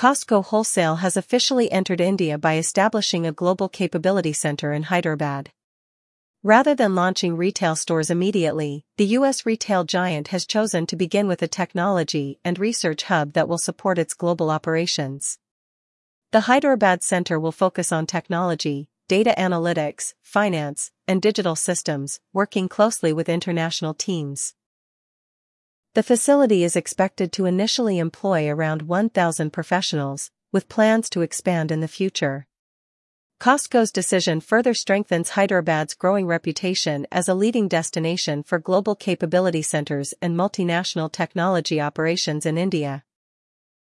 Costco Wholesale has officially entered India by establishing a global capability center in Hyderabad. Rather than launching retail stores immediately, the U.S. retail giant has chosen to begin with a technology and research hub that will support its global operations. The Hyderabad Center will focus on technology, data analytics, finance, and digital systems, working closely with international teams. The facility is expected to initially employ around 1,000 professionals, with plans to expand in the future. Costco's decision further strengthens Hyderabad's growing reputation as a leading destination for global capability centers and multinational technology operations in India.